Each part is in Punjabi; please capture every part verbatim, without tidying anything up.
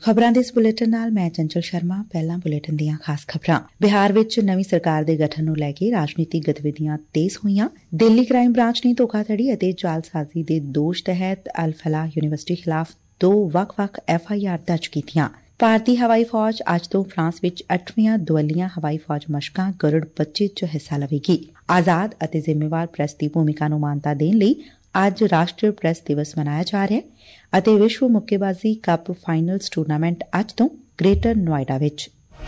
ਖਬਰਾਂ ਦੇ ਇਸ ਬੁਲੇਟਿਨ ਨਾਲ ਮੈਂ ਚੰਚਲ ਸ਼ਰਮਾ। ਪਹਿਲਾਂ ਬੁਲੇਟਿਨ ਦੀਆਂ ਖਾਸ ਖਬਰਾਂ। ਬਿਹਾਰ ਵਿੱਚ ਨਵੀਂ ਸਰਕਾਰ ਦੇ ਗਠਨ ਨੂੰ ਲੈ ਕੇ ਰਾਜਨੀਤਿਕ ਗਤੀਵਿਧੀਆਂ ਤੇਜ਼ ਹੋਈਆਂ। ਦਿੱਲੀ ਕ੍ਰਾਈਮ ਬ੍ਰਾਂਚ ਨੇ ਧੋਖਾਧੜੀ ਅਤੇ ਜਾਲਸਾਜ਼ੀ ਦੇ ਦੋਸ਼ ਤਹਿਤ ਅਲ ਫਲਾਹ ਯੂਨੀਵਰਸਿਟੀ ਖਿਲਾਫ਼ ਦੋ ਵੱਖ-ਵੱਖ ਐਫ ਆਈ ਆਰ ਦਰਜ ਕੀਤੀਆਂ। ਭਾਰਤੀ ਹਵਾਈ ਫੌਜ ਅੱਜ ਤੋਂ ਫਰਾਂਸ ਵਿੱਚ ਅੱਠਵੀਆਂ ਦੁਵੱਲੀਆਂ ਹਵਾਈ ਫੌਜ ਮਸ਼ਕਾਂ ਗਰੁੜ ਪੱਚੀ ਚ ਹਿੱਸਾ ਲਵੇਗੀ। ਆਜ਼ਾਦ ਅਤੇ ਜ਼ਿੰਮੇਵਾਰ ਪ੍ਰੈਸ ਦੀ ਭੂਮਿਕਾ ਨੂੰ ਮਾਨਤਾ ਦੇਣ ਲਈ ਅੱਜ ਰਾਸ਼ਟਰੀ ਪ੍ਰੈਸ ਦਿਵਸ ਮਨਾਇਆ ਜਾ ਰਿਹਾ ਹੈ ਅਤੇ ਵਿਸ਼ਵ ਮੁੱਕੇਬਾਜ਼ੀ ਕੱਪ ਫਾਈਨਲਜ਼ ਟੂਰਨਾਮੈਂਟ ਅੱਜ ਤੋਂ ਗ੍ਰੇਟਰ ਨੋਇਡਾ ਵਿੱਚ।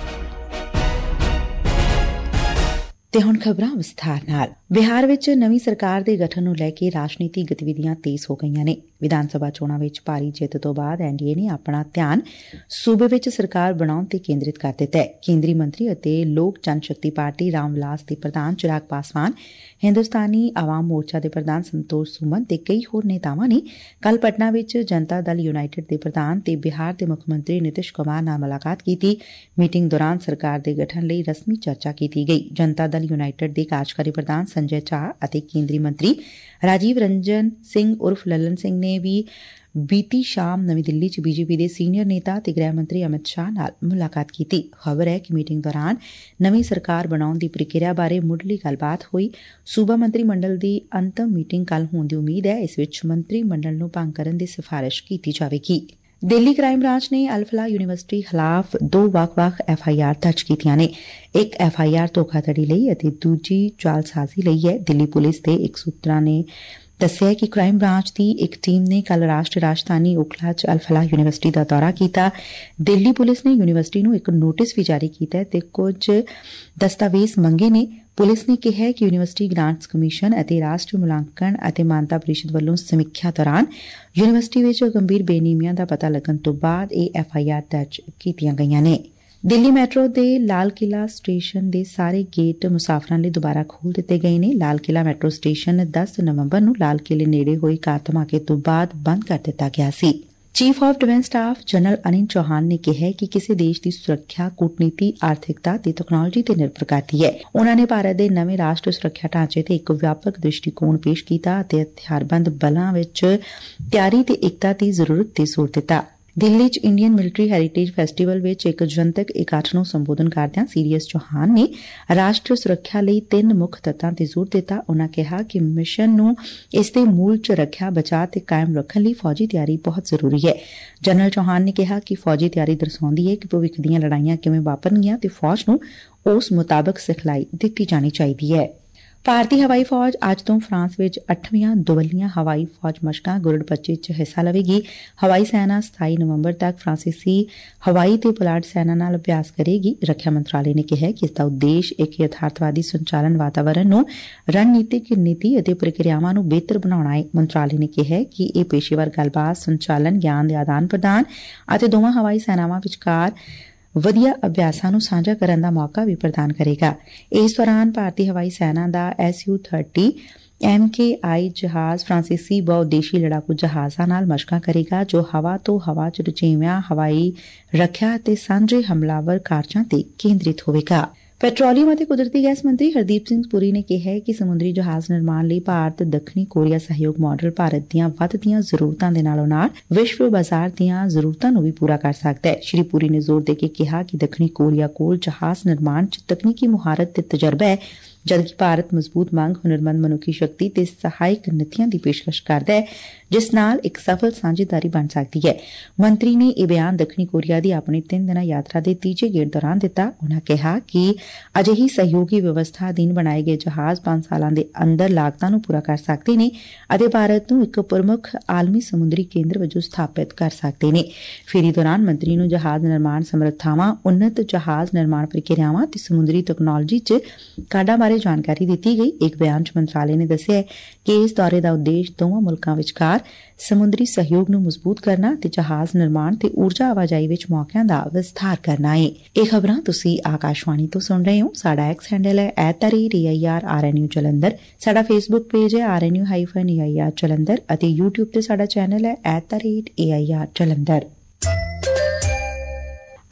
ਤੇ ਹੁਣ ਖਬਰਾਂ ਵਿਸਥਾਰ ਨਾਲ। ਬਿਹਾਰ ਵਿੱਚ ਨਵੀਂ ਸਰਕਾਰ ਦੇ ਗਠਨ ਨੂੰ ਲੈ ਕੇ ਰਾਜਨੀਤਿਕ ਗਤੀਵਿਧੀਆਂ ਤੇਜ਼ ਹੋ ਗਈਆਂ ਨੇ। ਵਿਧਾਨ ਸਭਾ ਚੋਣਾਂ ਵਿੱਚ ਭਾਰੀ ਜਿੱਤ ਤੋਂ ਬਾਅਦ ਐਨ ਡੀ ਏ ਨੇ ਆਪਣਾ ਧਿਆਨ ਸੂਬੇ ਵਿੱਚ ਸਰਕਾਰ ਬਣਾਉਣ ਤੇ ਕੇਂਦਰਿਤ ਕਰ ਦਿੱਤਾ ਹੈ। ਕੇਂਦਰੀ ਮੰਤਰੀ ਅਤੇ ਲੋਕ ਜਨਸ਼ਕਤੀ ਪਾਰਟੀ ਰਾਮ ਵਿਲਾਸ ਦੇ ਪ੍ਰਧਾਨ ਚਿਰਾਗ ਪਾਸਵਾਨ, ਹਿੰਦੁਸਤਾਨੀ ਆਵਾਮ ਮੋਰਚਾ ਦੇ ਪ੍ਰਧਾਨ ਸੰਤੋਸ਼ ਸੁਮਨ ਤੇ ਕਈ ਹੋਰ ਨੇਤਾਵਾਂ ਨੇ ਕੱਲ ਪਟਨਾ ਵਿੱਚ ਜਨਤਾ ਦਲ ਯੂਨਾਈਟਿਡ ਦੇ ਪ੍ਰਧਾਨ ਤੇ ਬਿਹਾਰ ਦੇ ਮੁੱਖ ਮੰਤਰੀ ਨਿਤਿਸ਼ ਕੁਮਾਰ ਨਾਲ ਮੁਲਾਕਾਤ ਕੀਤੀ। ਮੀਟਿੰਗ ਦੌਰਾਨ ਸਰਕਾਰ ਦੇ ਗਠਨ ਲਈ ਰਸਮੀ ਚਰਚਾ ਕੀਤੀ ਗਈ। ਜਨਤਾ ਦਲ ਯੂਨਾਈਟਿਡ ਦੇ ਕਾਰਜਕਾਰੀ ਪ੍ਰਧਾਨ ਸੰਜੇ ਝਾਅ ਅਤੇ ਕੇਂਦਰੀ ਮੰਤਰੀ ਰਾਜੀਵ ਰੰਜਨ ਸਿੰਘ ਉਰਫ ਲੱਲਨ ਸਿੰਘ ਨੇ ਵੀ ਬੀਤੀ ਸ਼ਾਮ ਨਵੀਂ ਦਿੱਲੀ ਚ ਬੀਜੇਪੀ ਦੇ ਸੀਨੀਅਰ ਨੇਤਾ ਤੇ ਗ੍ਰਹਿ ਮੰਤਰੀ ਅਮਿਤ ਸ਼ਾਹ ਨਾਲ ਮੁਲਾਕਾਤ ਕੀਤੀ। ਖਬਰ ਹੈ ਕਿ ਮੀਟਿੰਗ ਦੌਰਾਨ ਨਵੀਂ ਸਰਕਾਰ ਬਣਾਉਣ ਦੀ ਪ੍ਰਕਿਰਿਆ ਬਾਰੇ ਮੁੱਢਲੀ ਗੱਲਬਾਤ ਹੋਈ। ਸੂਬਾ ਮੰਤਰੀ ਮੰਡਲ ਦੀ ਅੰਤਮ ਮੀਟਿੰਗ ਕੱਲ ਹੋਣ ਦੀ ਉਮੀਦ ਹੈ। ਇਸ ਵਿੱਚ ਮੰਤਰੀ ਮੰਡਲ ਨੂੰ ਭੰਗ ਕਰਨ ਦੀ ਸਿਫਾਰਿਸ਼ ਕੀਤੀ ਜਾਵੇਗੀ। ਦਿੱਲੀ ਕ੍ਰਾਈਮ ਬ੍ਰਾਂਚ ਨੇ ਅਲ ਫਲਾਹ ਯੂਨੀਵਰਸਿਟੀ ਖਿਲਾਫ਼ ਦੋ ਵੱਖ-ਵੱਖ ਐਫ ਆਈ ਆਰ ਦਰਜ ਕੀਤੀਆਂ ਨੇ। ਇੱਕ ਐਫ ਆਈ ਆਰ ਧੋਖਾਧੜੀ ਲਈ ਅਤੇ ਦੂਜੀ ਜਾਲਸਾਜ਼ੀ ਲਈ ਹੈ। ਦਿੱਲੀ ਪੁਲਿਸ ਦੇ ਇੱਕ ਸੂਤਰਾਂ ਨੇ ਦੱਸਿਆ ਕਿ ਕ੍ਰਾਈਮ ਬ੍ਰਾਂਚ ਦੀ ਇੱਕ ਟੀਮ ਨੇ ਕੱਲ ਰਾਸ਼ਟਰੀ ਰਾਜਧਾਨੀ ਓਖਲਾ ਚ ਅਲ ਫਲਾਹ ਯੂਨੀਵਰਸਿਟੀ ਦਾ ਦੌਰਾ ਕੀਤਾ। ਦਿੱਲੀ ਪੁਲਿਸ ਨੇ ਯੂਨੀਵਰਸਿਟੀ ਨੂੰ ਇੱਕ ਨੋਟਿਸ ਵੀ ਜਾਰੀ ਕੀਤਾ ਤੇ ਕੁਝ ਦਸਤਾਵੇਜ਼ ਮੰਗੇ ਨੇ। ਪੁਲਿਸ ਨੇ ਕਿਹਾ ਕਿ ਯੂਨੀਵਰਸਿਟੀ ਗ੍ਰਾਂਟਸ ਕਮਿਸ਼ਨ ਅਤੇ ਰਾਸ਼ਟਰੀ ਮੁਲਾਂਕਣ ਅਤੇ ਮਾਨਤਾ ਪ੍ਰੀਸ਼ਦ ਵੱਲੋਂ ਸਮੀਖਿਆ ਦੌਰਾਨ ਯੂਨੀਵਰਸਿਟੀ ਵਿੱਚ ਗੰਭੀਰ ਬੇਨੇਮੀਆਂ ਦਾ ਪਤਾ ਲੱਗਣ ਤੋਂ ਬਾਅਦ ਇਹ ਐਫ ਆਈ ਆਰ ਦਰਜ ਕੀਤੀਆਂ ਗਈਆਂ ਨੇ। ਦਿੱਲੀ ਮੈਟਰੋ ਦੇ ਲਾਲ ਕਿਲਾ ਸਟੇਸ਼ਨ ਦੇ ਸਾਰੇ ਗੇਟ ਮੁਸਾਫਰਾਂ ਲਈ ਦੁਬਾਰਾ ਖੋਲ੍ਹ ਦਿੱਤੇ ਗਏ ਨੇ। ਲਾਲ ਕਿਲਾ ਮੈਟਰੋ ਸਟੇਸ਼ਨ ਦਸ ਨਵੰਬਰ ਨੂੰ ਲਾਲ ਕਿਲੇ ਨੇੜੇ ਹੋਈ ਕਾਰ ਧਮਾਕੇ ਤੋਂ ਬਾਅਦ ਬੰਦ ਕਰ ਦਿੱਤਾ ਗਿਆ ਸੀ। Chief of defence staff general Anil Chauhan ਨੇ ਕਿਹਾ ਕਿ ਕਿਸੇ ਦੇਸ਼ ਦੀ ਸੁਰੱਖਿਆ ਕੂਟਨੀਤੀ, ਆਰਥਿਕਤਾ ਤੇ ਤਕਨਾਲੋਜੀ ਤੇ ਨਿਰਭਰ ਕਰਦੀ ਹੈ। ਉਨ੍ਹਾਂ ਨੇ ਭਾਰਤ ਦੇ ਨਵੇਂ ਰਾਸ਼ਟਰੀ ਸੁਰੱਖਿਆ ਢਾਂਚੇ ਤੇ ਇੱਕ ਵਿਆਪਕ ਦ੍ਰਿਸ਼ਟੀਕੋਣ ਪੇਸ਼ ਕੀਤਾ ਅਤੇ ਹਥਿਆਰਬੰਦ ਬਲਾਂ ਵਿੱਚ ਤਿਆਰੀ ਤੇ ਏਕਤਾ ਦੀ ਜ਼ਰੂਰਤ ਤੇ ਜ਼ੋਰ ਦਿੱਤਾ। ਦਿੱਲੀ ਚ ਇੰਡੀਅਨ ਮਿਲਟਰੀ ਹੈਰੀਟੇਜ ਫੈਸਟੀਵਲ ਵਿੱਚ ਇੱਕ ਜਨਤਕ ਇਕੱਠ ਨੂੰ ਸੰਬੋਧਨ ਕਰਦਿਆਂ ਸੀ ਐਸ ਚੌਹਾਨ ਨੇ ਰਾਸ਼ਟਰੀ ਸੁਰੱਖਿਆ ਲਈ ਤਿੰਨ ਮੁੱਖ ਤੱਤਾਂ ਤੇ ਜ਼ੋਰ ਦਿੱਤਾ। ਉਨ੍ਹਾਂ ਕਿਹਾ ਕਿ ਮਿਸ਼ਨ ਨੂੰ ਇਸ ਦੇ ਮੂਲ ਚ ਰੱਖਿਆ, ਬਚਾਅ ਤੇ ਕਾਇਮ ਰੱਖਣ ਲਈ ਫੌਜੀ ਤਿਆਰੀ ਬਹੁਤ ਜ਼ਰੂਰੀ ਹੈ। ਜਨਰਲ ਚੌਹਾਨ ਨੇ ਕਿਹਾ ਕਿ ਫੌਜੀ ਤਿਆਰੀ ਦਰਸਾਉਂਦੀ ਹੈ ਕਿ ਭਵਿੱਖ ਦੀਆਂ ਲੜਾਈਆਂ ਕਿਵੇਂ ਵਾਪਰਨਗੀਆਂ ਤੇ ਫੌਜ ਨੂੰ ਉਸ ਮੁਤਾਬਕ ਸਿਖਲਾਈ ਦਿੱਤੀ ਜਾਣੀ ਚਾਹੀਦੀ ਹੈ। ਭਾਰਤੀ ਹਵਾਈ ਫੌਜ ਅੱਜ ਤੋਂ ਫਰਾਂਸ ਵਿੱਚ ਅੱਠਵੀਆਂ ਦੁਵੱਲੀਆਂ ਹਵਾਈ ਫੌਜ ਮਸ਼ਕਾਂ ਗਰੁੜ ਪੱਚੀ ਚ ਹਿੱਸਾ ਲਵੇਗੀ। ਹਵਾਈ ਸੈਨਾ ਸਤਾਈ ਨਵੰਬਰ ਤੱਕ ਫਰਾਂਸੀਸੀ ਹਵਾਈ ਤੇ ਪੁਲਾੜ ਸੈਨਾ ਨਾਲ ਅਭਿਆਸ ਕਰੇਗੀ। ਰੱਖਿਆ ਮੰਤਰਾਲੇ ਨੇ ਕਿਹਾ ਕਿ ਇਸ ਦਾ ਉਦੇਸ਼ ਇੱਕ ਯਥਾਰਥਵਾਦੀ ਸੰਚਾਲਨ ਵਾਤਾਵਰਨ ਨੂੰ ਰਣਨੀਤਿਕ ਨੀਤੀ ਅਤੇ ਪ੍ਰਕਿਰਿਆਵਾਂ ਨੂੰ ਬਿਹਤਰ ਬਣਾਉਣਾ ਹੈ। ਮੰਤਰਾਲੇ ਨੇ ਕਿਹਾ ਕਿ ਇਹ ਪੇਸ਼ੇਵਰ ਗੱਲਬਾਤ, ਸੰਚਾਲਨ, ਗਿਆਨ ਦੇ ਆਦਾਨ ਪ੍ਰਦਾਨ ਅਤੇ ਦੋਵਾਂ ਹਵਾਈ ਸੈਨਾਵਾਂ ਵਿਚਕਾਰ ਵਧੀਆ ਅਭਿਆਸਾਂ ਨੂੰ ਸਾਂਝਾ ਕਰਨ ਦਾ ਮੌਕਾ ਵੀ ਪ੍ਰਦਾਨ ਕਰੇਗਾ। ਇਸ ਦੌਰਾਨ ਭਾਰਤੀ ਹਵਾਈ ਸੈਨਾ ਦਾ S U thirty M K I ਜਹਾਜ਼ ਫਰਾਂਸੀਸੀ ਬਹੁਉਦੇਸ਼ੀ ਲੜਾਕੂ ਜਹਾਜ਼ਾਂ ਨਾਲ ਮਸ਼ਕਾਂ ਕਰੇਗਾ, ਜੋ ਹਵਾ ਤੋਂ ਹਵਾ ਚ ਰੁਝੇਵਿਆਂ, ਹਵਾਈ ਰੱਖਿਆ ਅਤੇ ਸਾਂਝੇ ਹਮਲਾਵਰ ਕਾਰਜਾਂ ਤੇ ਕੇਂਦਰਿਤ ਹੋਵੇਗਾ। ਪੈਟਰੋਲੀਅਮ ਅਤੇ ਕੁਦਰਤੀ ਗੈਸ ਮੰਤਰੀ ਹਰਦੀਪ ਸਿੰਘ ਪੁਰੀ ਨੇ ਕਿਹਾ ਕਿ ਸਮੁੰਦਰੀ ਜਹਾਜ਼ ਨਿਰਮਾਣ ਲਈ ਭਾਰਤ ਦੱਖਣੀ ਕੋਰੀਆ ਸਹਿਯੋਗ ਮਾਡਲ ਭਾਰਤ ਦੀਆਂ ਵੱਧਦੀਆਂ ਜ਼ਰੂਰਤਾਂ ਦੇ ਨਾਲੋਂ ਨਾਲ ਵਿਸ਼ਵ ਬਾਜ਼ਾਰ ਦੀਆਂ ਜ਼ਰੂਰਤਾਂ ਨੂੰ ਵੀ ਪੂਰਾ ਕਰ ਸਕਦਾ ਹੈ। ਸ਼੍ਰੀ ਪੁਰੀ ਨੇ ਜ਼ੋਰ ਦੇ ਕੇ ਕਿਹਾ ਕਿ ਦੱਖਣੀ ਕੋਰੀਆ ਕੋਲ ਜਹਾਜ਼ ਨਿਰਮਾਣ ਚ ਤਕਨੀਕੀ ਮੁਹਾਰਤ ਤੇ ਤਜਰਬਾ ਹੈ, ਜਦਕਿ ਭਾਰਤ ਮਜ਼ਬੂਤ ਮੰਗ, ਹੁਨਰਮੰਦ ਮਨੁੱਖੀ ਸ਼ਕਤੀ ਤੇ ਸਹਾਇਕ ਨੀਤੀਆਂ ਦੀ ਪੇਸ਼ਕਸ਼ ਕਰਦਾ ਹੈ, ਜਿਸ ਨਾਲ ਇੱਕ ਸਫਲ ਸਾਂਝੇਦਾਰੀ ਬਣ ਸਕਦੀ ਹੈ। ਮੰਤਰੀ ਨੇ ਇਹ ਬਿਆਨ ਦੱਖਣੀ ਕੋਰੀਆ ਦੀ ਆਪਣੀ ਤਿੰਨ ਦਿਨਾਂ ਯਾਤਰਾ ਦੇ ਤੀਜੇ ਗੇੜ ਦੌਰਾਨ ਦਿੱਤਾ। ਉਨ੍ਹਾਂ ਕਿਹਾ ਕਿ ਅਜਿਹੀ ਸਹਿਯੋਗੀ ਵਿਵਸਥਾ ਅਧੀਨ ਬਣਾਏ ਗਏ ਜਹਾਜ਼ ਪੰਜ ਸਾਲਾਂ ਦੇ ਅੰਦਰ ਲਾਗਤਾਂ ਨੂੰ ਪੂਰਾ ਕਰ ਸਕਦੇ ਨੇ ਅਤੇ ਭਾਰਤ ਨੂੰ ਇੱਕ ਪ੍ਰਮੁੱਖ ਆਲਮੀ ਸਮੁੰਦਰੀ ਕੇਂਦਰ ਵਜੋਂ ਸਥਾਪਿਤ ਕਰ ਸਕਦੇ ਨੇ। ਫੇਰੀ ਦੌਰਾਨ ਮੰਤਰੀ ਨੂੰ ਜਹਾਜ਼ ਨਿਰਮਾਣ ਸਮਰੱਥਾਵਾਂ, ਉੱਨਤ ਜਹਾਜ਼ ਨਿਰਮਾਣ ਪ੍ਰਕਿਰਿਆਵਾਂ ਤੇ ਸਮੁੰਦਰੀ ਤਕਨਾਲੋਜੀ ਚ ਕਾਢਾਂ ਬਾਰੇ ਜਾਣਕਾਰੀ ਦਿੱਤੀ ਗਈ। ਇੱਕ ਬਿਆਨ ਚ ਮੰਤਰਾਲੇ ਨੇ ਦੱਸਿਆ ਕਿ ਇਸ ਦੌਰੇ ਦਾ ਉਦੇਸ਼ ਦੋਵਾਂ ਮੁਲਕਾਂ ਵਿਚਕਾਰ ਸਮੁੰਦਰੀ ਸਹਿਯੋਗ ਨੂੰ ਮਜ਼ਬੂਤ ਕਰਨਾ ਤੇ ਜਹਾਜ਼ ਨਿਰਮਾਣ ਤੇ ਊਰਜਾ ਆਵਾਜਾਈ ਵਿੱਚ ਮੌਕਿਆਂ ਦਾ ਵਿਸਥਾਰ ਕਰਨਾ ਹੈ। ਇਹ ਖਬਰਾਂ ਤੁਸੀਂ ਆਕਾਸ਼ਵਾਣੀ ਤੋਂ ਸੁਣ ਰਹੇ ਹੋ। ਸਾਡਾ ਐਕਸ ਹੈਂਡਲ ਹੈ at the rate A I R R N U Jalandhar. ਸਾਡਾ ਫੇਸਬੁੱਕ ਪੇਜ ਹੈ R N U hyphen A I R Jalandhar ਅਤੇ ਯੂਟਿਊਬ ਤੇ ਸਾਡਾ ਚੈਨਲ ਹੈ at the rate A I R Jalandhar.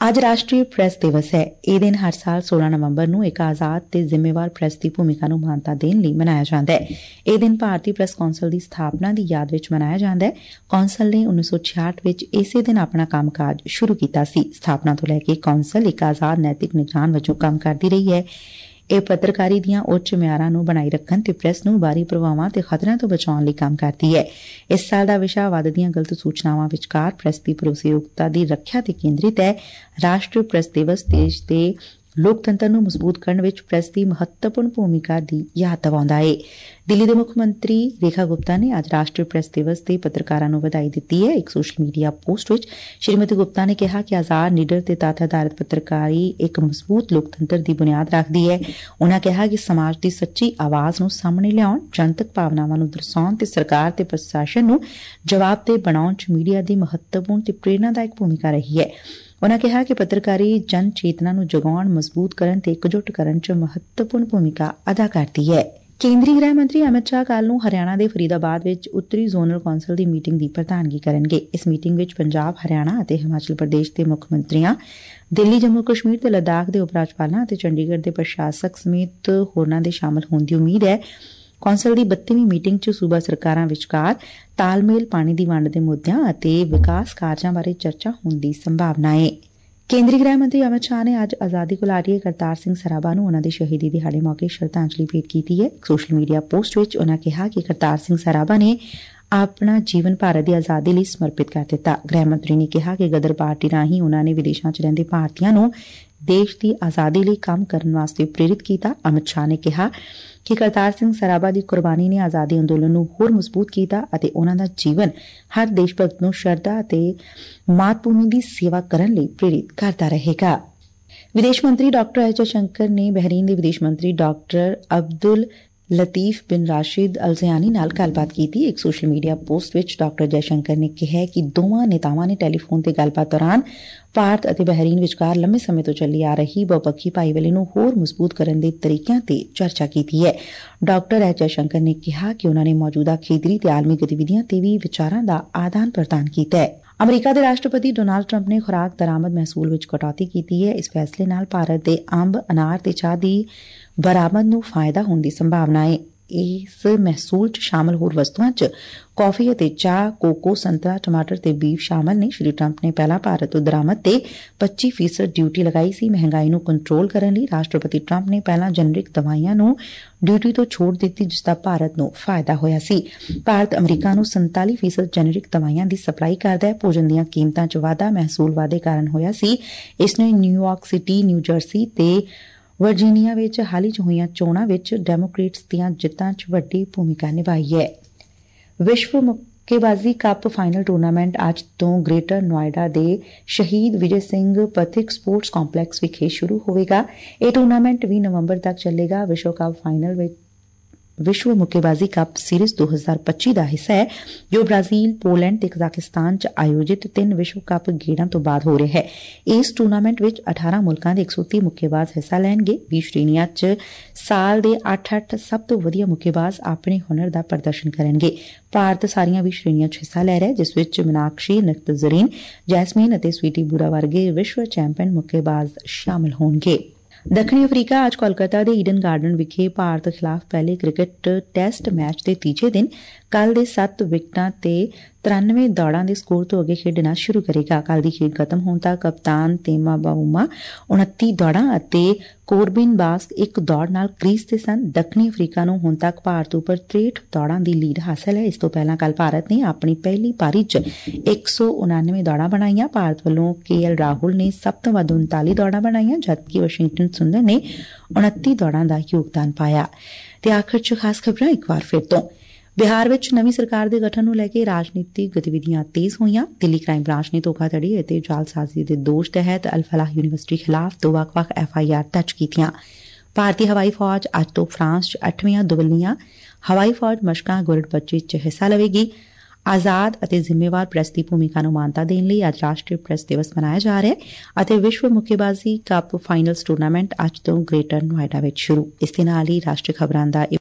ਅੱਜ ਰਾਸ਼ਟਰੀ ਪ੍ਰੈਸ ਦਿਵਸ ਹੈ। ਇਹ ਦਿਨ ਹਰ ਸਾਲ ਸੋਲਾਂ ਨਵੰਬਰ ਨੂੰ ਇੱਕ ਆਜ਼ਾਦ ਤੇ ਜ਼ਿੰਮੇਵਾਰ ਪ੍ਰੈਸ ਦੀ ਭੂਮਿਕਾ ਨੂੰ ਮਾਨਤਾ ਦੇਣ ਲਈ ਮਨਾਇਆ ਜਾਂਦਾ ਹੈ। ਇਹ ਦਿਨ ਭਾਰਤੀ ਪ੍ਰੈਸ ਕੌਂਸਲ ਦੀ ਸਥਾਪਨਾ ਦੀ ਯਾਦ ਵਿੱਚ ਮਨਾਇਆ ਜਾਂਦਾ ਹੈ। ਕੌਂਸਲ ਨੇ ਉੱਨੀ ਸੌ ਛਿਆਹਠ ਵਿੱਚ ਇਸੇ ਦਿਨ ਆਪਣਾ ਕੰਮਕਾਜ ਸ਼ੁਰੂ ਕੀਤਾ ਸੀ। ਸਥਾਪਨਾ ਤੋਂ ਲੈ ਕੇ ਕੌਂਸਲ ਇੱਕ ਆਜ਼ਾਦ ਨੈਤਿਕ ਨਿਗਰਾਨ ਵਜੋਂ ਕੰਮ ਕਰਦੀ ਰਹੀ ਹੈ। ਇਹ ਪੱਤਰਕਾਰੀ ਦੀਆਂ ਉੱਚ ਮਿਆਰਾਂ ਨੂੰ ਬਣਾਈ ਰੱਖਣ ਤੇ ਪ੍ਰੈਸ ਨੂੰ ਬਾਹਰੀ ਪ੍ਰਭਾਵਾਂ ਤੇ ਖਤਰਿਆਂ ਤੋਂ ਬਚਾਉਣ ਲਈ ਕੰਮ ਕਰਦੀ ਹੈ। ਇਸ ਸਾਲ ਦਾ ਵਿਸ਼ਾ ਵੱਧਦੀਆਂ ਗਲਤ ਸੂਚਨਾਵਾਂ ਵਿਚਕਾਰ ਪ੍ਰੈਸ ਦੀ ਭਰੋਸੇਯੋਗਤਾ ਦੀ ਰੱਖਿਆ ਤੇ ਕੇਂਦਰਿਤ ਹੈ। ਰਾਸ਼ਟਰੀ ਪ੍ਰੈਸ ਦਿਵਸ ਦੇਸ਼ ਦੇ ਲੋਕਤੰਤਰ ਨੂੰ ਮਜ਼ਬੂਤ ਕਰਨ ਵਿੱਚ ਪ੍ਰੈਸ ਦੀ ਮਹੱਤਵਪੂਰਨ ਭੂਮਿਕਾ ਦੀ ਯਾਦ ਦਿਵਾਉਂਦਾ ਹੈ। ਦਿੱਲੀ ਦੇ ਮੁੱਖ ਮੰਤਰੀ ਰੇਖਾ ਗੁਪਤਾ ਨੇ ਅੱਜ ਰਾਸ਼ਟਰੀ ਪ੍ਰੈਸ ਦਿਵਸ ਤੇ ਪੱਤਰਕਾਰਾਂ ਨੂੰ ਵਧਾਈ ਦਿੱਤੀ ਹੈ। ਇੱਕ ਸੋਸ਼ਲ ਮੀਡੀਆ ਪੋਸਟ ਵਿੱਚ ਸ਼੍ਰੀਮਤੀ ਗੁਪਤਾ ਨੇ ਕਿਹਾ ਕਿ ਆਜ਼ਾਦ, ਨਿਡਰ ਤੇ ਤੱਥ ਆਧਾਰਿਤ ਪੱਤਰਕਾਰੀ ਇੱਕ ਮਜ਼ਬੂਤ ਲੋਕਤੰਤਰ ਦੀ ਬੁਨਿਆਦ ਰੱਖਦੀ ਹੈ। ਉਨ੍ਹਾਂ ਕਿਹਾ ਕਿ ਸਮਾਜ ਦੀ ਸੱਚੀ ਆਵਾਜ਼ ਨੂੰ ਸਾਹਮਣੇ ਲਿਆਉਣ, ਜਨਤਕ ਭਾਵਨਾਵਾਂ ਨੂੰ ਦਰਸਾਉਣ ਤੇ ਸਰਕਾਰ ਤੇ ਪ੍ਰਸ਼ਾਸਨ ਨੂੰ ਜਵਾਬਦੇਹ ਬਣਾਉਣ ਚ ਮੀਡੀਆ ਦੀ ਮਹੱਤਵਪੂਰਨ ਤੇ ਪ੍ਰੇਰਨਾਦਾਇਕ ਭੂਮਿਕਾ ਰਹੀ ਹੈ। ਉਨ੍ਹਾਂ ਕਿਹਾ ਕਿ ਪੱਤਰਕਾਰੀ ਜਨ ਚੇਤਨਾ ਨੂੰ ਜਗਾਉਣ, ਮਜ਼ਬੂਤ ਕਰਨ ਤੇ ਇਕਜੁੱਟ ਕਰਨ ਚ ਮਹੱਤਵਪੂਰਨ ਭੂਮਿਕਾ ਅਦਾ ਕਰਦੀ ਹੈ। ਕੇਂਦਰੀ ਗ੍ਰਹਿ ਮੰਤਰੀ ਅਮਿਤ ਸ਼ਾਹ ਕੱਲ੍ਹ ਨੂੰ ਹਰਿਆਣਾ ਦੇ ਫਰੀਦਾਬਾਦ ਵਿੱਚ ਉੱਤਰੀ ਜ਼ੋਨਲ ਕੌਂਸਲ ਦੀ ਮੀਟਿੰਗ ਦੀ ਪ੍ਰਧਾਨਗੀ ਕਰਨਗੇ। ਇਸ ਮੀਟਿੰਗ ਵਿੱਚ ਪੰਜਾਬ, ਹਰਿਆਣਾ ਅਤੇ ਹਿਮਾਚਲ ਪ੍ਰਦੇਸ਼ ਦੇ ਮੁੱਖ ਮੰਤਰੀਆਂ, ਦਿੱਲੀ, ਜੰਮੂ ਕਸ਼ਮੀਰ ਤੇ ਲੱਦਾਖ ਦੇ ਉਪ ਰਾਜਪਾਲਾਂ ਅਤੇ ਚੰਡੀਗੜ੍ਹ ਦੇ ਪ੍ਰਸ਼ਾਸਕ ਸਮੇਤ ਹੋਰਨਾਂ ਦੇ ਸ਼ਾਮਲ ਹੋਣ ਦੀ ਉਮੀਦ ਹੈ। ਕੌਂਸਲ ਦੀ ਬੱਤਵੀਂ ਮੀਟਿੰਗ ਚ ਸੂਬਾ ਸਰਕਾਰਾਂ ਵਿਚਕਾਰ ਤਾਲਮੇਲ, ਪਾਣੀ ਦੀ ਵੰਡ ਦੇ ਮੁੱਦਿਆਂ ਅਤੇ ਵਿਕਾਸ ਕਾਰਜਾਂ ਬਾਰੇ ਚਰਚਾ ਹੋਣ ਦੀ ਸੰਭਾਵਨਾ ਹੈ। ਕੇਂਦਰੀ ਗ੍ਰਹਿ ਮੰਤਰੀ ਅਮਿਤ ਸ਼ਾਹ ਨੇ ਅੱਜ ਆਜ਼ਾਦੀ ਘੁਲਾਟੀਏ ਕਰਤਾਰ ਸਿੰਘ ਸਰਾਭਾ ਨੂੰ ਉਨ੍ਹਾਂ ਦੇ ਸ਼ਹੀਦੀ ਦਿਹਾੜੇ ਮੌਕੇ ਸ਼ਰਧਾਂਜਲੀ ਭੇਟ ਕੀਤੀ ਹੈ। ਸੋਸ਼ਲ ਮੀਡੀਆ ਪੋਸਟ ਵਿੱਚ ਉਨ੍ਹਾਂ ਕਿਹਾ ਕਿ ਕਰਤਾਰ ਸਿੰਘ ਸਰਾਭਾ ਨੇ ਆਪਣਾ ਜੀਵਨ ਭਾਰਤ ਦੀ ਆਜ਼ਾਦੀ ਲਈ ਸਮਰਪਿਤ ਕਰ ਦਿੱਤਾ। ਗ੍ਰਹਿ ਮੰਤਰੀ ਨੇ ਕਿਹਾ ਕਿ ਗਦਰ ਪਾਰਟੀ ਰਾਹੀਂ ਉਨ੍ਹਾਂ ਨੇ ਵਿਦੇਸ਼ਾਂ ਚ ਰਹਿੰਦੇ ਭਾਰਤੀਆਂ ਨੂੰ ਦੇਸ਼ ਦੀ ਆਜ਼ਾਦੀ ਲਈ ਕੰਮ ਕਰਨ ਵਾਸਤੇ ਪ੍ਰੇਰਿਤ ਕੀਤਾ। ਅਮਿਤ ਸ਼ਾਹ ਨੇ ਕਿਹਾ ਕਿ ਕਰਤਾਰ ਸਿੰਘ ਸਰਾਭਾ ਦੀ ਕੁਰਬਾਨੀ ਨੇ ਆਜ਼ਾਦੀ ਅੰਦੋਲਨ ਨੂੰ ਹੋਰ ਮਜ਼ਬੂਤ ਕੀਤਾ ਅਤੇ ਉਨ੍ਹਾਂ ਦਾ ਜੀਵਨ ਹਰ ਦੇਸ਼ ਭਗਤ ਨੂੰ ਸ਼ਰਧਾ ਅਤੇ ਮਾਤ ਭੂਮੀ ਦੀ ਸੇਵਾ ਕਰਨ ਲਈ ਪ੍ਰੇਰਿਤ ਕਰਦਾ ਰਹੇਗਾ। ਵਿਦੇਸ਼ ਮੰਤਰੀ ਡਾਕਟਰ ਐਸ ਜਯਸ਼ੰਕਰ ਨੇ ਬਹਿਰੀਨ ਦੇ ਵਿਦੇਸ਼ ਮੰਤਰੀ ਡਾਕਟਰ ਅਬਦੁਲ ਲਤੀਫ ਬਿਨ ਰਾਸ਼ਿਦ ਅਲ ਜ਼ਯਾਨੀ ਨਾਲ ਗੱਲਬਾਤ ਕੀਤੀ। ਇੱਕ ਸੋਸ਼ਲ ਮੀਡੀਆ ਪੋਸਟ ਵਿੱਚ ਡਾਕਟਰ ਜਯਸ਼ੰਕਰ ਨੇ ਕਿਹਾ ਕਿ ਦੋਵਾਂ ਨੇਤਾਵਾਂ ਨੇ ਟੈਲੀਫੋਨ ਤੇ ਗੱਲਬਾਤ ਦੌਰਾਨ ਭਾਰਤ ਅਤੇ ਬਹਿਰੀਨ ਵਿਚਕਾਰ ਲੰਮੇ ਸਮੇਂ ਤੋਂ ਚੱਲੀ ਆ ਰਹੀ ਬਹੁਪੱਖੀ ਭਾਈਵਾਲੀ ਨੂੰ ਹੋਰ ਮਜ਼ਬੂਤ ਕਰਨ ਦੇ ਤਰੀਕਿਆਂ ਤੇ ਚਰਚਾ ਕੀਤੀ ਹੈ। ਡਾਕਟਰ ਐਸ ਜਯਸ਼ੰਕਰ ਨੇ ਕਿਹਾ ਕਿ ਉਨ੍ਹਾਂ ਨੇ ਮੌਜੂਦਾ ਖੇਤਰੀ ਤੇ ਆਲਮੀ ਗਤੀਵਿਧੀਆਂ ਤੇ ਵੀ ਵਿਚਾਰਾਂ ਦਾ ਆਦਾਨ ਪ੍ਰਦਾਨ ਕੀਤਾ ਹੈ। ਅਮਰੀਕਾ ਦੇ ਰਾਸ਼ਟਰਪਤੀ ਡੋਨਾਲਡ ਟਰੰਪ ਨੇ ਖੁਰਾਕ ਦਰਾਮਦ ਮਹਿਸੂਲ ਵਿੱਚ ਕਟੌਤੀ ਕੀਤੀ ਹੈ। ਇਸ ਫੈਸਲੇ ਨਾਲ ਭਾਰਤ ਦੇ ਅੰਬ, ਅਨਾਰ ਤੇ ਚਾਹ ਦੀ ਬਰਾਮਦ ਨੂੰ ਫਾਇਦਾ ਹੋਣ ਦੀ ਸੰਭਾਵਨਾ ਹੈ। ਇਸ ਮਹਿਸੂਲ ਚ ਸ਼ਾਮਲ ਹੋਰ ਵਸਤੂਆਂ ਚ ਕੌਫੀ ਅਤੇ ਚਾਹ, ਕੋਕੋ, ਸੰਤਰਾ, ਟਮਾਟਰ ਤੇ ਬੀਫ ਸ਼ਾਮਲ ਨੇ। ਸ਼੍ਰੀ ਟਰੰਪ ਨੇ ਪਹਿਲਾਂ ਭਾਰਤ ਤੋਂ ਦਰਾਮਦ ਤੇ ਪੱਚੀ ਫੀਸਦ ਡਿਊਟੀ ਲਗਾਈ ਸੀ। ਮਹਿੰਗਾਈ ਨੂੰ ਕੰਟਰੋਲ ਕਰਨ ਲਈ ਰਾਸ਼ਟਰਪਤੀ ਟਰੰਪ ਨੇ ਪਹਿਲਾਂ ਜਨਰਿਕ ਦਵਾਈਆਂ ਨੂੰ ਡਿਊਟੀ ਤੋਂ ਛੋਟ ਦਿੱਤੀ, ਜਿਸ ਦਾ ਭਾਰਤ ਨੂੰ ਫਾਇਦਾ ਹੋਇਆ ਸੀ। ਭਾਰਤ ਅਮਰੀਕਾ ਨੂੰ ਸੰਤਾਲੀ ਫੀਸਦ ਜਨਰਿਕ ਦਵਾਈਆਂ ਦੀ ਸਪਲਾਈ ਕਰਦਾ ਹੈ। ਭੋਜਨ ਦੀਆਂ ਕੀਮਤਾਂ ਚ ਵਾਧਾ ਮਹਿਸੂਲ ਵਾਧੇ ਕਾਰਨ ਹੋਇਆ ਸੀ। ਇਸ ਨੇ ਨਿਊਯਾਰਕ ਸਿਟੀ, ਨਿਊ ਜਰਸੀ ਤੇ ਵਰਜੀਨੀਆ ਵਿੱਚ ਹਾਲ ਹੀ ਚ ਹੋਈਆਂ ਚੋਣਾਂ ਵਿੱਚ ਡੈਮੋਕ੍ਰੇਟਸ ਦੀਆਂ ਜਿੱਤਾਂ ਚ ਵੱਡੀ ਭੂਮਿਕਾ ਨਿਭਾਈ ਹੈ। ਵਿਸ਼ਵ ਮੁੱਕੇਬਾਜ਼ੀ ਕੱਪ ਫਾਈਨਲ ਟੂਰਨਾਮੈਂਟ ਅੱਜ ਤੋਂ ਗ੍ਰੇਟਰ ਨੋਇਡਾ ਦੇ ਸ਼ਹੀਦ ਵਿਜੇ ਸਿੰਘ ਪਥਿਕ ਸਪੋਰਟਸ ਕੰਪਲੈਕਸ ਵਿਖੇ ਸ਼ੁਰੂ ਹੋਵੇਗਾ। ਇਹ ਟੂਰਨਾਮੈਂਟ ਵੀਹ ਨਵੰਬਰ ਤੱਕ ਚੱਲੇਗਾ। ਵਿਸ਼ਵ ਕੱਪ ਫਾਈਨਲ ਵਿੱਚ ਵਿਸ਼ਵ ਮੁੱਕੇਬਾਜ਼ੀ ਕੱਪ ਸੀਰੀਜ਼ ਦੋ ਹਜ਼ਾਰ ਪੱਚੀ ਦਾ ਹਿੱਸਾ ਹੈ, ਜੋ ਬ੍ਰਾਜ਼ੀਲ, ਪੋਲੈਂਡ ਤੇ ਕਜ਼ਾਕਿਸਤਾਨ ਚ ਆਯੋਜਿਤ ਤਿੰਨ ਵਿਸ਼ਵ ਕੱਪ ਗੇੜਾਂ ਤੋਂ ਬਾਅਦ ਹੋ ਰਿਹਾ ਹੈ। ਇਸ ਟੂਰਨਾਮੈਂਟ ਵਿੱਚ ਅਠਾਰਾਂ ਮੁਲਕਾਂ ਦੇ ਇੱਕ ਸੌ ਤੀਹ ਮੁੱਕੇਬਾਜ਼ ਹਿੱਸਾ ਲੈਣਗੇ। ਵੀਹ ਸ਼੍ਰੇਣੀਆਂ ਚ ਸਾਲ ਦੇ ਅੱਠ ਅੱਠ ਸਭ ਤੋਂ ਵਧੀਆ ਮੁੱਕੇਬਾਜ਼ ਆਪਣੇ ਹੁਨਰ ਦਾ ਪ੍ਰਦਰਸ਼ਨ ਕਰਨਗੇ। ਭਾਰਤ ਸਾਰੀਆਂ ਵੀਹ ਸ਼੍ਰੇਣੀਆਂ ਚ ਹਿੱਸਾ ਲੈ ਰਿਹਾ, ਜਿਸ ਵਿੱਚ ਮੀਨਾਕਸ਼ੀ, ਨਿਖਤ ਜ਼ਰੀਨ, ਜੈਸਮੀਨ ਅਤੇ ਸਵੀਟੀ ਬੂਰਾ ਵਰਗੇ ਵਿਸ਼ਵ ਚੈਂਪੀਅਨ ਮੁੱਕੇਬਾਜ਼ ਸ਼ਾਮਲ ਹੋਣਗੇ। ਦੱਖਣੀ ਅਫਰੀਕਾ ਅੱਜ ਕੋਲਕਾਤਾ ਦੇ ਈਡਨ ਗਾਰਡਨ ਵਿਖੇ ਭਾਰਤ ਖਿਲਾਫ਼ ਪਹਿਲੇ ਕ੍ਰਿਕਟ ਟੈਸਟ ਮੈਚ ਦੇ ਤੀਜੇ ਦਿਨ ਕੱਲ੍ਹ ਦੇ ਸੱਤ ਵਿਕਟਾਂ ਤੇ ਤਰਾਨਵੇਂ ਦੌੜਾਂ ਦੇ ਸਕੋਰ ਤੋਂ ਅੱਗੇ ਖੇਡਣਾ ਸ਼ੁਰੂ ਕਰੇਗਾ। ਕੱਲ੍ਹ ਦੀ ਖੇਡ ਖਤਮ ਹੋਣ ਤੱਕ ਕਪਤਾਨ ਤੇਮਾ ਬਾਊਮਾ ਉਨੱਤੀ ਦੌੜਾਂ ਅਤੇ ਕੋਰਬਿਨ ਬਾਸ ਇੱਕ ਦੌੜ ਨਾਲ ਕ੍ਰੀਜ਼ ਤੇ ਸਨ। ਦੱਖਣੀ ਅਫਰੀਕਾ ਨੂੰ ਹੁਣ ਤੱਕ ਭਾਰਤ ਉੱਪਰ ਤ੍ਰੇਹਠ ਦੌੜਾਂ ਦੀ ਲੀਡ ਹਾਸਲ ਹੈ। ਇਸ ਤੋਂ ਪਹਿਲਾਂ ਕੱਲ੍ਹ ਭਾਰਤ ਨੇ ਆਪਣੀ ਪਹਿਲੀ ਪਾਰੀ ਚ ਇੱਕ ਸੌ ਉਨਾਨਵੇਂ ਦੌੜਾਂ ਬਣਾਈਆਂ। ਭਾਰਤ ਵੱਲੋਂ ਕੇ ਐਲ ਰਾਹੁਲ ਨੇ ਸਭ ਤੋਂ ਵੱਧ ਉਨਤਾਲੀ ਦੌੜਾਂ ਬਣਾਈਆਂ, ਜਦਕਿ ਵਾਸ਼ਿੰਗਟਨ ਸੁੰਦਰ ਨੇ ਉਨੱਤੀ ਦੌੜਾਂ ਦਾ ਯੋਗਦਾਨ ਪਾਇਆ। ਤੇ ਆਖਰ ਚ ਖਾਸ ਖਬਰਾਂ ਇੱਕ ਵਾਰ ਫਿਰ ਤੋਂ। ਬਿਹਾਰ ਵਿੱਚ ਨਵੀਂ ਸਰਕਾਰ ਦੇ ਗਠਨ ਨੂੰ ਲੈ ਕੇ ਰਾਜਨੀਤਿਕ ਗਤੀਵਿਧੀਆਂ ਤੇਜ਼ ਹੋਈਆਂ। ਦਿੱਲੀ ਕ੍ਰਾਈਮ ਬ੍ਰਾਂਚ ਨੇ ਧੋਖਾਧੜੀ ਅਤੇ ਜਾਲਸਾਜ਼ੀ ਦੇ ਦੋਸ਼ ਤਹਿਤ ਅਲ ਫਲਾਹ ਯੂਨੀਵਰਸਿਟੀ ਖਿਲਾਫ਼ ਦੋ ਵੱਖ-ਵੱਖ ਐਫ ਆਈ ਆਰ ਦਰਜ ਕੀਤੀਆਂ। ਭਾਰਤੀ ਹਵਾਈ ਫੌਜ ਅੱਜ ਤੋਂ ਫਰਾਂਸ ਚ ਅੱਠਵੀਆਂ ਦੁਵੱਲੀਆਂ ਹਵਾਈ ਫੌਜ ਮਸ਼ਕਾਂ ਗੁਰੜ-ਬੱਚੇ ਚ ਹਿੱਸਾ ਲਵੇਗੀ। ਆਜ਼ਾਦ ਅਤੇ ਜ਼ਿੰਮੇਵਾਰ ਪ੍ਰੈਸ ਦੀ ਭੂਮਿਕਾ ਨੂੰ ਮਾਨਤਾ ਦੇਣ ਲਈ ਅੱਜ ਰਾਸ਼ਟਰੀ ਪ੍ਰੈਸ ਦਿਵਸ ਮਨਾਇਆ ਜਾ ਰਿਹਾ ਹੈ ਅਤੇ ਵਿਸ਼ਵ ਮੁੱਕੇਬਾਜ਼ੀ ਕੱਪ ਫਾਈਨਲਸ ਟੂਰਨਾਮੈਂਟ ਅੱਜ ਤੋਂ ਗ੍ਰੇਟਰ ਨੋਇਡਾ ਵਿੱਚ ਸ਼ੁਰੂ। ਇਸ ਦੇ ਨਾਲ ਹੀ ਰਾਸ਼ਟਰੀ ਖਬਰਾਂ ਦਾ